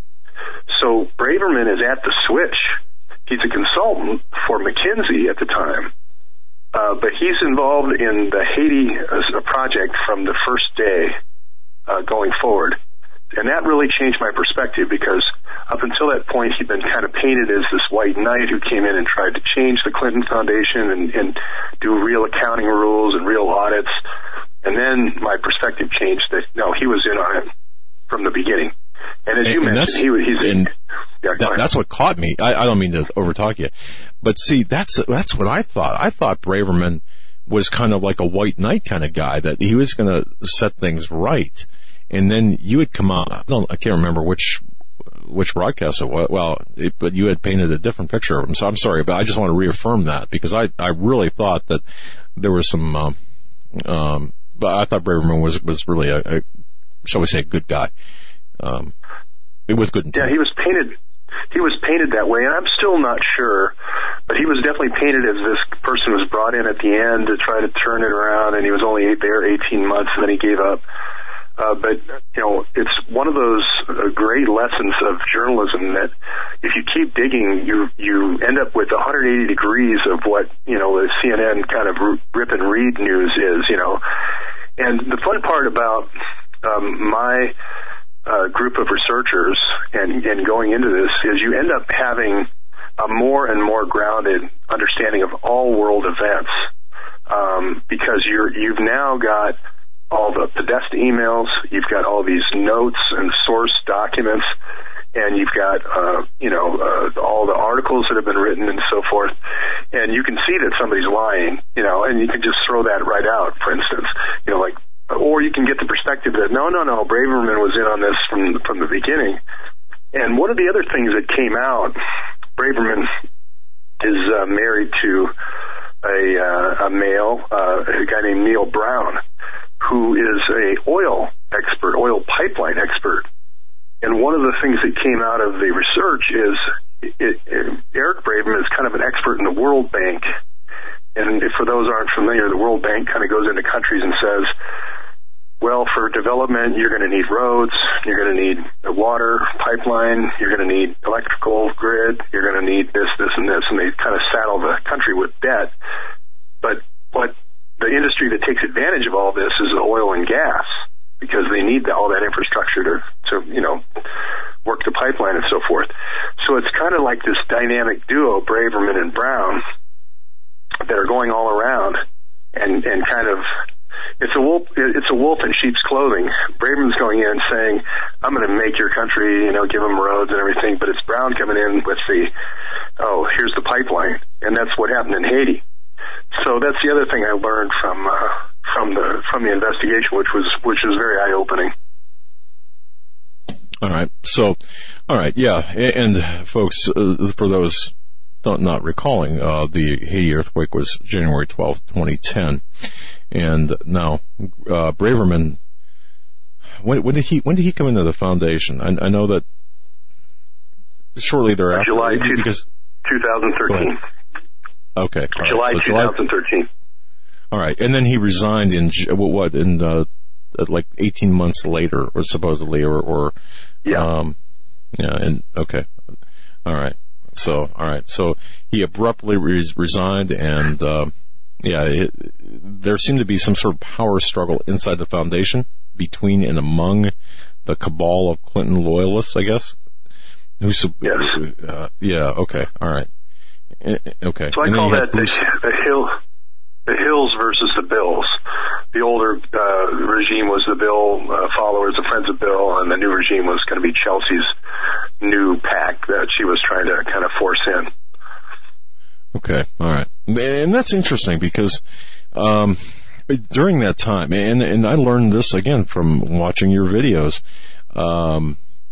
So Braverman is at the switch. He's a consultant for McKinsey at the time. Uh, but he's involved in the Haiti uh, project from the first day uh, going forward. And that really changed my perspective, because up until that point, he'd been kind of painted as this white knight who came in and tried to change the Clinton Foundation and, and do real accounting rules and real audits. And then my perspective changed that, no, he was in on it from the beginning. And as and, you and mentioned, he, he's and yeah, that, that's what caught me. I, I don't mean to overtalk you, but see, that's that's what I thought. I thought Braverman was kind of like a white knight kind of guy, that he was going to set things right. And then you had come out, I don't, I can't remember which, which broadcast it was, well, it, but you had painted a different picture of him. So I'm sorry, but I just want to reaffirm that, because I, I really thought that there was some, um, um, but I thought Braverman was, was really a, a, shall we say, a good guy. Um, it was good. Yeah, he was painted, he was painted that way, and I'm still not sure, but he was definitely painted as this person was brought in at the end to try to turn it around, and he was only there eighteen months, and then he gave up. Uh, but, you know, it's one of those uh, great lessons of journalism that if you keep digging, you you end up with one hundred eighty degrees of what, you know, the C N N kind of rip and read news is, you know. And the fun part about um, my uh, group of researchers and, and going into this is you end up having a more and more grounded understanding of all world events um, because you're you've now got all the Podesta emails, you've got all these notes and source documents, and you've got, uh, you know, uh, all the articles that have been written and so forth, and you can see that somebody's lying, you know, and you can just throw that right out, for instance, you know, like, or you can get the perspective that, no, no, no, Braverman was in on this from, from the beginning. And one of the other things that came out, Braverman is uh, married to a, uh, a male, uh, a guy named Neil Brown, who is a oil expert, oil pipeline expert. And one of the things that came out of the research is it, it, Eric Braverman is kind of an expert in the World Bank. And for those who aren't familiar, the World Bank kind of goes into countries and says, well, for development, you're going to need roads, you're going to need a water pipeline, you're going to need electrical grid, you're going to need this, this, and this. And they kind of saddle the country with debt. But what the industry that takes advantage of all this is oil and gas because they need the, all that infrastructure to, to, you know, work the pipeline and so forth. So it's kind of like this dynamic duo, Braverman and Brown, that are going all around and, and kind of, it's a wolf, it's a wolf in sheep's clothing. Braverman's going in saying, I'm going to make your country, you know, give them roads and everything, but it's Brown coming in with the, oh, here's the pipeline. And that's what happened in Haiti. So that's the other thing I learned from uh, from the from the investigation, which was which was very eye opening. All right. So, all right, yeah, and folks, uh, for those not, not recalling, uh, the Haiti earthquake was January twelfth, twenty ten, and now uh, Braverman. When, when did he when did he come into the foundation? I, I know that shortly thereafter, July because twenty thirteen. Okay. July right. so twenty thirteen. All right. And then he resigned in, what, in, uh, like eighteen months later, or supposedly, or, or, yeah. um, yeah, and, okay. All right. So, all right. So he abruptly res- resigned and, uh, yeah, it, there seemed to be some sort of power struggle inside the foundation between and among the cabal of Clinton loyalists, I guess. Who's, yes. Uh, yeah. Okay. All right. Okay. So I call that the, the hill, the Hills versus the Bills. The older uh, regime was the Bill uh, followers, the Friends of Bill, and the new regime was going to be Chelsea's new pack that she was trying to kind of force in. Okay. All right. And that's interesting because um, during that time, and and I learned this again from watching your videos, um,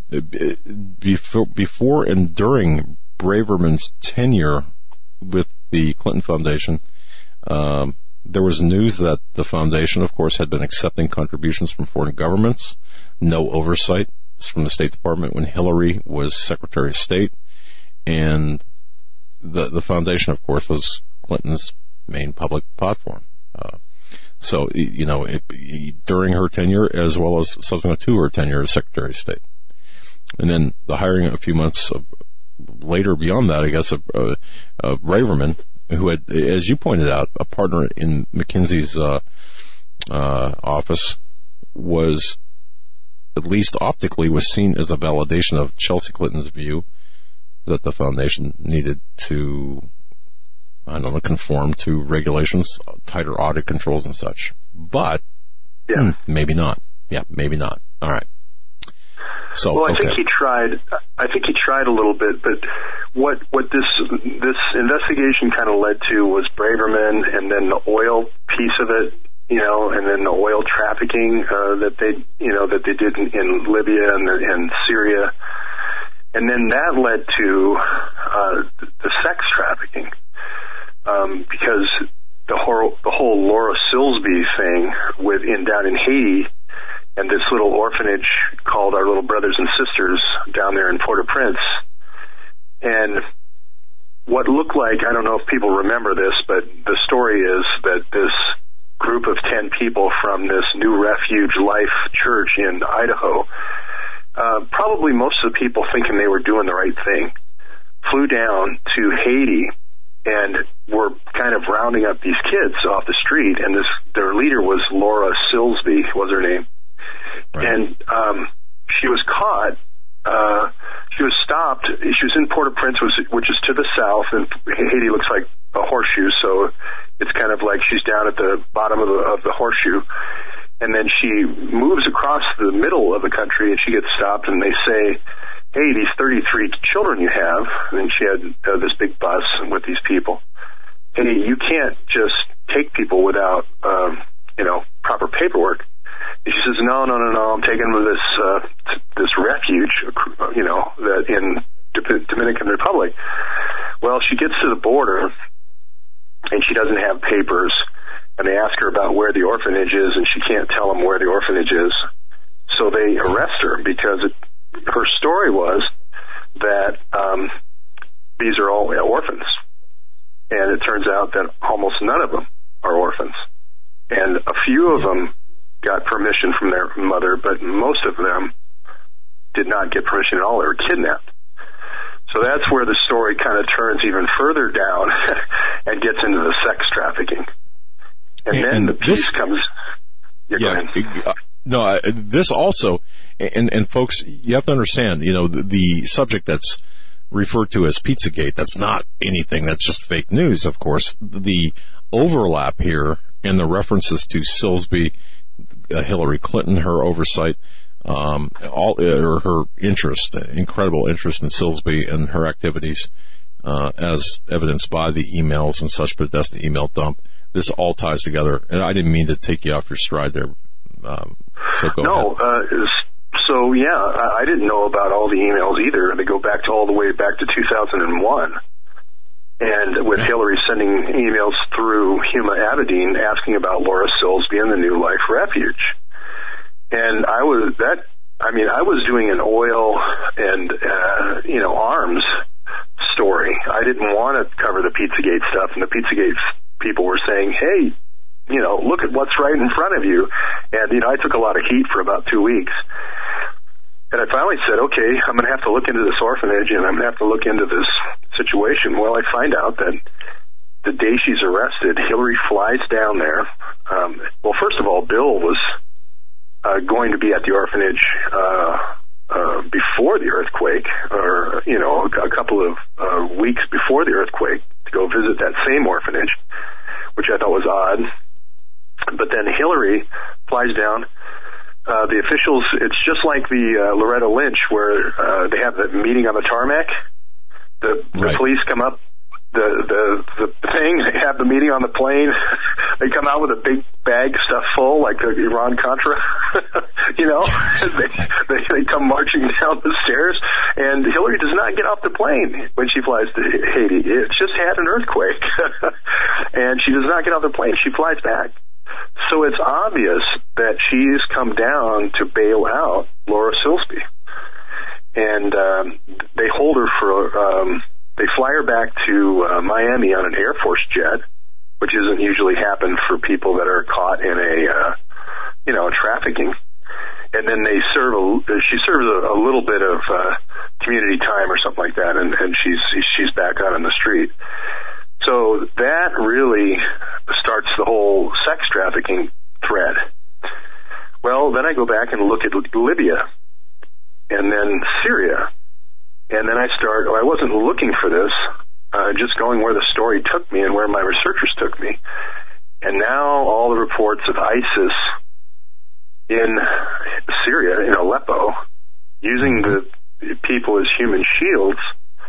before before and during Braverman's tenure with the Clinton Foundation, um, there was news that the foundation, of course, had been accepting contributions from foreign governments, no oversight from the State Department when Hillary was Secretary of State, and the the foundation, of course, was Clinton's main public platform. Uh, so, you know, it, during her tenure as well as subsequent to her tenure as Secretary of State. And then the hiring a few months of, later beyond that, I guess, of, uh, of Braverman, who had, as you pointed out, a partner in McKinsey's uh, uh, office, was, at least optically, was seen as a validation of Chelsea Clinton's view that the foundation needed to, I don't know, conform to regulations, tighter audit controls and such. But, yeah. hmm, maybe not. Yeah, maybe not. All right. So, well, I okay. think he tried. I think he tried a little bit, but what what this this investigation kind of led to was Braverman, and then the oil piece of it, you know, and then the oil trafficking uh, that they, you know, that they did in, in Libya and, and Syria, and then that led to uh, the sex trafficking, um, because the whole the whole Laura Silsby thing with in down in Haiti. And this little orphanage called Our Little Brothers and Sisters down there in Port-au-Prince. And what looked like, I don't know if people remember this, but the story is that this group of ten people from this New Refuge Life Church in Idaho, uh, probably most of the people thinking they were doing the right thing, flew down to Haiti and were kind of rounding up these kids off the street. And this their leader was Laura Silsby, was her name. Right. And um, she was caught. Uh, she was stopped. She was in Port-au-Prince, which is to the south, and Haiti looks like a horseshoe, so it's kind of like she's down at the bottom of the, of the horseshoe. And then she moves across the middle of the country, and she gets stopped, and they say, hey, these thirty-three children you have, and she had uh, this big bus with these people, hey, you can't just take people without, um, you know, proper paperwork. And she says, no, no, no, no, I'm taking them to this, uh, t- this refuge, you know, that in D- Dominican Republic. Well, she gets to the border, and she doesn't have papers, and they ask her about where the orphanage is, and she can't tell them where the orphanage is. So they arrest her because it, her story was that um, these are all orphans. And it turns out that almost none of them are orphans. And a few of them got permission from their mother, but most of them did not get permission at all. They were kidnapped. So that's where the story kind of turns even further down and gets into the sex trafficking. And, and then and the piece this, comes... Yeah, yeah uh, no, I, this also, and, and folks, you have to understand, you know, the, the subject that's referred to as Pizzagate, that's not anything, that's just fake news, of course. The overlap here and the references to Silsby, uh, Hillary Clinton, her oversight, um, all, or her interest, incredible interest in Silsby and her activities, uh, as evidenced by the emails and such, but that's the email dump. This all ties together, and I didn't mean to take you off your stride there. Um, so go no, uh, so yeah, I didn't know about all the emails either. They go back to all the way back to two thousand one. And with Hillary sending emails through Huma Abedin asking about Laura Silsby and the New Life Refuge. And I was, that, I mean, I was doing an oil and, uh, you know, arms story. I didn't want to cover the Pizzagate stuff, and the Pizzagate people were saying, hey, you know, look at what's right in front of you. And, you know, I took a lot of heat for about two weeks. And I finally said, okay, I'm going to have to look into this orphanage, and I'm going to have to look into this situation. Well, I find out that the day she's arrested, Hillary flies down there. Um, well, first of all, Bill was uh, going to be at the orphanage uh, uh, before the earthquake, or, you know, a couple of uh, weeks before the earthquake, to go visit that same orphanage, which I thought was odd. But then Hillary flies down. Uh, the officials, it's just like the uh, Loretta Lynch, where uh, they have the meeting on the tarmac. The, the right. police come up, the, the the thing, they have the meeting on the plane. They come out with a big bag stuffed full, like the Iran-Contra, you know. they, they, they come marching down the stairs, and Hillary does not get off the plane when she flies to Haiti. It's just had an earthquake, and she does not get off the plane. She flies back. So it's obvious that she's come down to bail out Laura Silsby. And um, they hold her for, um, they fly her back to uh, Miami on an Air Force jet, which doesn't usually happen for people that are caught in a, uh, you know, trafficking. And then they serve, a, she serves a, a little bit of uh, community time or something like that, and, and she's she's back out on the street. So that really starts the whole sex trafficking thread. Well, then I go back and look at Libya and then Syria. And then I start, oh, I wasn't looking for this, uh, just going where the story took me and where my researchers took me. And now all the reports of ISIS in Syria, in Aleppo, using the people as human shields,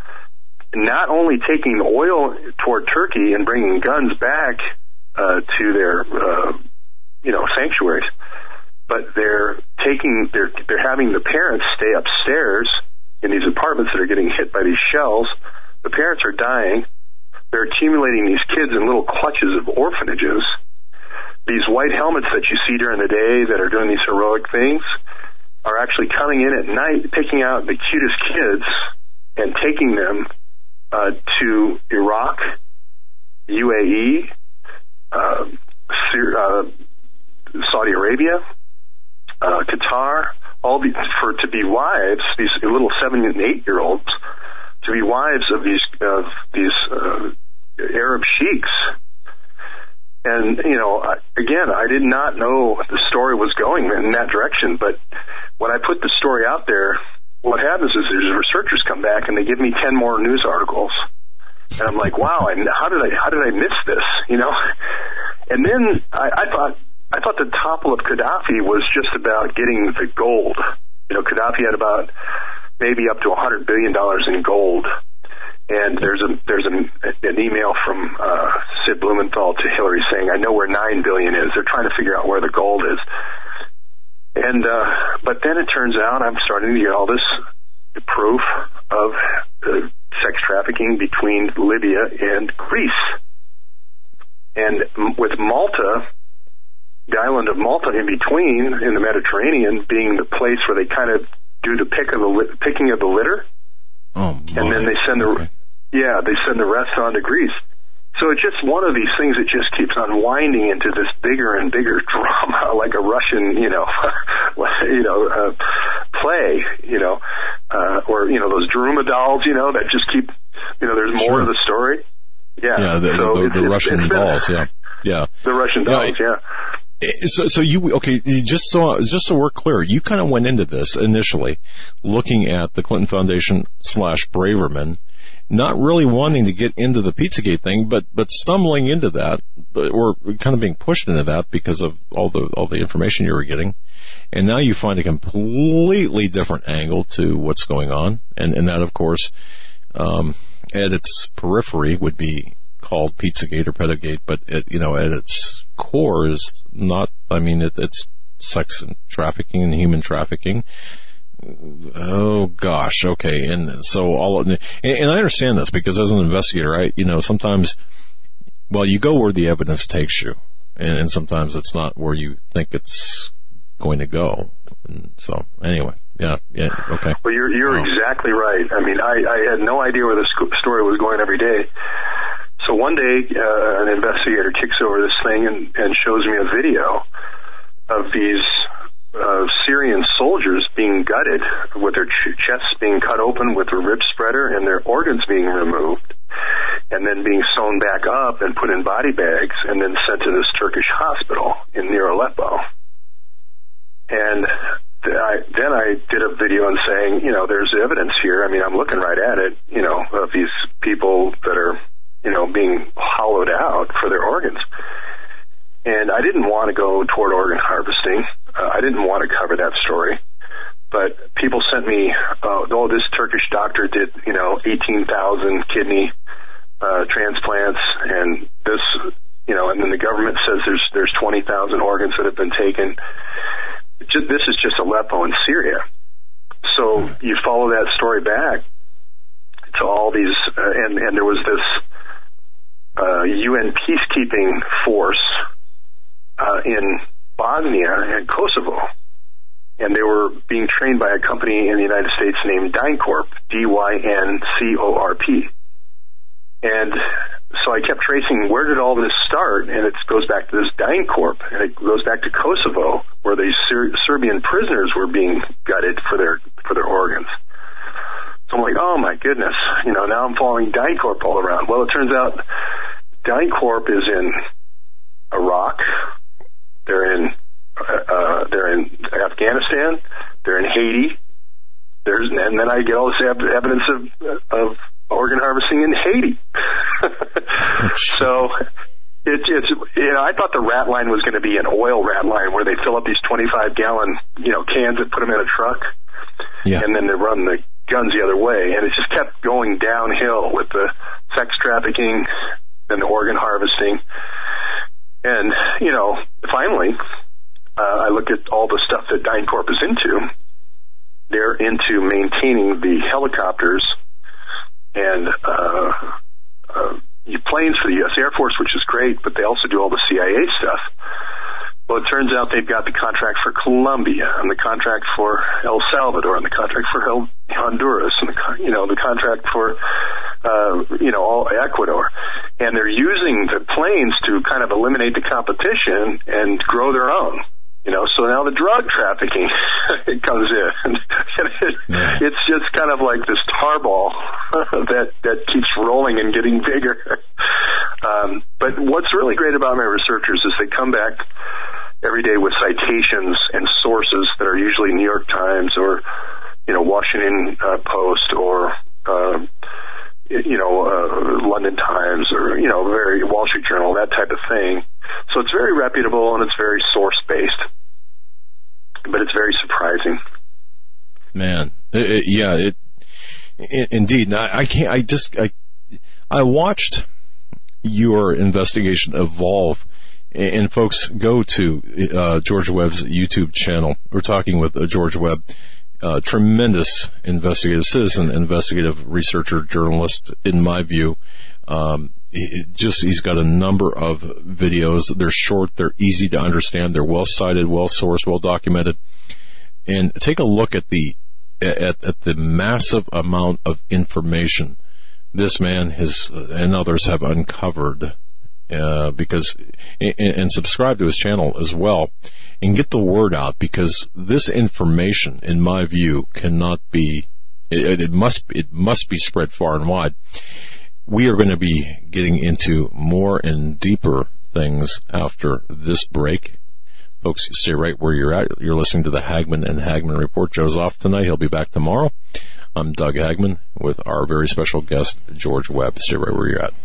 not only taking oil toward Turkey and bringing guns back uh, to their, uh, you know, sanctuaries, but they're taking, they're they're having the parents stay upstairs in these apartments that are getting hit by these shells. The parents are dying. They're accumulating these kids in little clutches of orphanages. These white helmets that you see during the day that are doing these heroic things are actually coming in at night, picking out the cutest kids and taking them Uh, to Iraq, U A E, uh, Syria, uh, Saudi Arabia, uh, Qatar, all the, for to be wives, these little seven and eight year olds, to be wives of these of these uh, Arab sheiks. And you know, again, I did not know the story was going in that direction. But when I put the story out there, what happens is there's researchers come back and they give me ten more news articles, and I'm like, wow, and how did I how did I miss this? You know, and then I, I thought. I thought the topple of Gaddafi was just about getting the gold. You know, Gaddafi had about maybe up to one hundred billion dollars in gold. And there's a there's a, an email from uh, Sid Blumenthal to Hillary saying, I know where nine billion dollars is. They're trying to figure out where the gold is. And uh, but then it turns out I'm starting to get all this proof of uh, sex trafficking between Libya and Greece. And with Malta, the island of Malta in between, in the Mediterranean, being the place where they kind of do the pick of the li- picking of the litter, oh, and then they send the okay. yeah they send the rest on to Greece. So it's just one of these things that just keeps unwinding into this bigger and bigger drama, like a Russian, you know, you know, uh, play, you know, uh, or you know those Daruma dolls, you know, that just keep, you know, there's more sure. of the story. Yeah, yeah, the, so the, it's, the it's, Russian it's been, dolls, yeah, yeah, the Russian dolls, yeah. yeah. So, so you, okay, just so, just so we're clear, you kind of went into this initially looking at the Clinton Foundation slash Braverman, not really wanting to get into the Pizzagate thing, but, but stumbling into that, or kind of being pushed into that because of all the, all the information you were getting. And now you find a completely different angle to what's going on. And, and that, of course, um, at its periphery would be called Pizzagate or Pedogate, but it, you know, at its core is not, I mean, it, it's sex and trafficking and human trafficking. Oh gosh. Okay. And so all of, and, and I understand this because as an investigator, I, you know, sometimes, well, you go where the evidence takes you, and, and sometimes it's not where you think it's going to go. And so anyway, yeah, yeah. Okay. Well, you're, you're oh. exactly right. I mean, I, I had no idea where this story was going every day. So one day, uh, an investigator kicks over this thing and, and shows me a video of these uh, Syrian soldiers being gutted, with their ch- chests being cut open with a rib spreader and their organs being removed, and then being sewn back up and put in body bags and then sent to this Turkish hospital in near Aleppo. And th- I, then I did a video and saying, you know, there's evidence here. I mean, I'm looking right at it, you know, of these people that are, you know, being hollowed out for their organs. And I didn't want to go toward organ harvesting. Uh, I didn't want to cover that story. But people sent me, uh, oh, this Turkish doctor did, you know, eighteen thousand kidney uh, transplants, and this, you know, and then the government says there's there's twenty thousand organs that have been taken. Just, this is just Aleppo in Syria. So you follow that story back to all these, uh, and, and there was this uh, U N peacekeeping force uh, in Bosnia and Kosovo, and they were being trained by a company in the United States named DynCorp, D Y N C O R P. And so I kept tracing, where did all this start? And it goes back to this DynCorp, and it goes back to Kosovo, where these Ser- Serbian prisoners were being gutted for their for their organs. So I'm like, oh my goodness, you know, now I'm following DynCorp all around. Well, it turns out DynCorp is in Iraq, they're in uh, they're in Afghanistan, they're in Haiti. There's and then I get all this ev- evidence of of organ harvesting in Haiti. So it, it's, you know, I thought the rat line was going to be an oil rat line where they fill up these twenty-five gallon, you know, cans and put them in a truck. Yeah. And then they run the guns the other way. And it just kept going downhill with the sex trafficking and the organ harvesting. And, you know, finally, uh, I looked at all the stuff that DynCorp is into. They're into maintaining the helicopters and uh, uh, planes for the U S Air Force, which is great, but they also do all the C I A stuff. Well, it turns out they've got the contract for Colombia, and the contract for El Salvador, and the contract for El Honduras, and the you know the contract for uh, you know all Ecuador, and they're using the planes to kind of eliminate the competition and grow their own. You know, so now the drug trafficking it comes in. it, yeah. It's just kind of like this tar ball that, that keeps rolling and getting bigger. Um, but what's really great about my researchers is they come back every day with citations and sources that are usually New York Times or, you know, Washington uh, Post or, uh, you know, uh, London Times or, you know, very Wall Street Journal, that type of thing. So it's very reputable and it's very source-based, but it's very surprising. Man, it, it, yeah, it, it indeed. I, I can't. I just I I watched your investigation evolve, and, and folks, go to uh, George Webb's YouTube channel. We're talking with uh, George Webb, uh, tremendous investigative citizen, investigative researcher, journalist, in my view. Um, It just he's got a number of videos. They're short, they're easy to understand, they're well cited, well sourced, well documented. And take a look at the at, at the massive amount of information this man has and others have uncovered. Uh, because and, and subscribe to his channel as well, and get the word out, because this information, in my view, cannot be. It, it must it must be spread far and wide. We are going to be getting into more and deeper things after this break. Folks, stay right where you're at. You're listening to the Hagmann and Hagmann Report. Joe's off tonight. He'll be back tomorrow. I'm Doug Hagmann with our very special guest, George Webb. Stay right where you're at.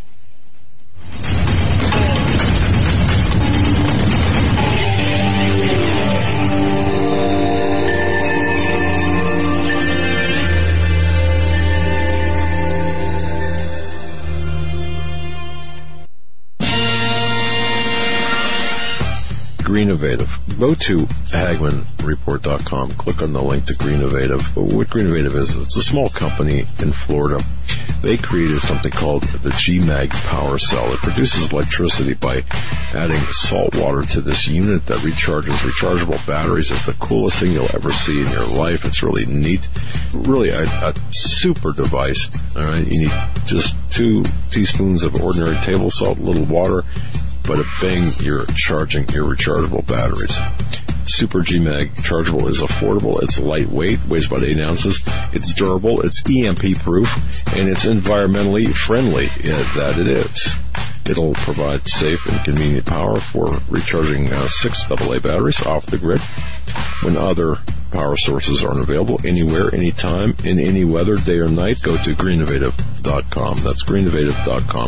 Greenovative. Go to Hagmann Report dot com. Click on the link to Greenovative. What Greenovative is, it's a small company in Florida. They created something called the G MAG Power Cell. It produces electricity by adding salt water to this unit that recharges rechargeable batteries. It's the coolest thing you'll ever see in your life. It's really neat. Really a, a super device. All right, you need just two teaspoons of ordinary table salt, a little water. But a bang, you're charging your rechargeable batteries. Super G MAG chargeable is affordable, it's lightweight, weighs about eight ounces, it's durable, it's E M P proof, and it's environmentally friendly. Yeah, that it is. It'll provide safe and convenient power for recharging uh, six double A batteries off the grid when other power sources aren't available, anywhere, anytime, in any weather, day or night. Go to Greenovative dot com. That's Greenovative dot com.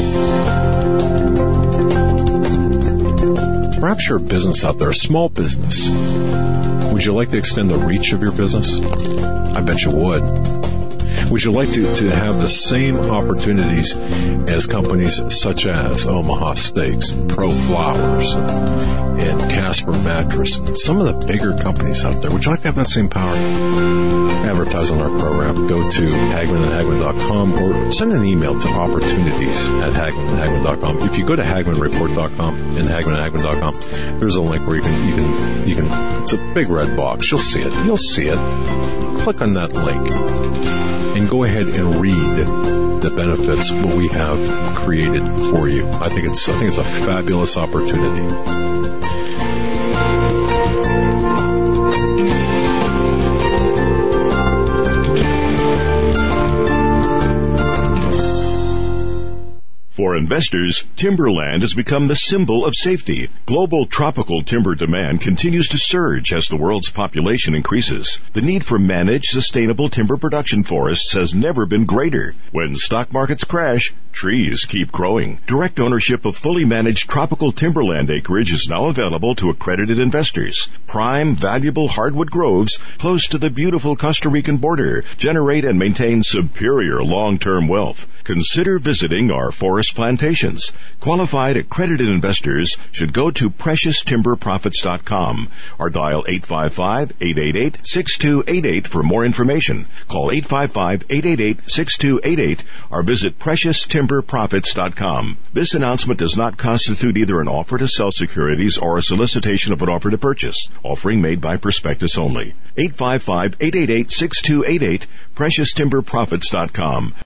Perhaps you're a business out there, a small business. Would you like to extend the reach of your business? I bet you would. Would you like to, to have the same opportunities as companies such as Omaha Steaks, Pro Flowers, and Casper Mattress, and some of the bigger companies out there? Would you like to have that same power? Advertise on our program. Go to Hagmann and Hagmann dot com or send an email to opportunities at Hagmann and Hagmann dot com. If you go to Hagmann Report dot com and Hagmann and Hagmann dot com, there's a link where you can, you can, you can, it's a big red box. You'll see it. You'll see it. Click on that link and go ahead and read the benefits what we have created for you. I think it's, I think it's a fabulous opportunity. For investors, timberland has become the symbol of safety. Global tropical timber demand continues to surge as the world's population increases. The need for managed, sustainable timber production forests has never been greater. When stock markets crash, trees keep growing. Direct ownership of fully managed tropical timberland acreage is now available to accredited investors. Prime, valuable hardwood groves close to the beautiful Costa Rican border generate and maintain superior long-term wealth. Consider visiting our forest plantations. Qualified accredited investors should go to precious timber profits dot com or dial eight five five, eight eight eight, six two eight eight for more information. Call eight five five, eight eight eight, six two eight eight or visit precious timber profits dot com. This announcement does not constitute either an offer to sell securities or a solicitation of an offer to purchase. Offering made by prospectus only. eight five five, eight eight eight, six two eight eight, precious timber profits dot com.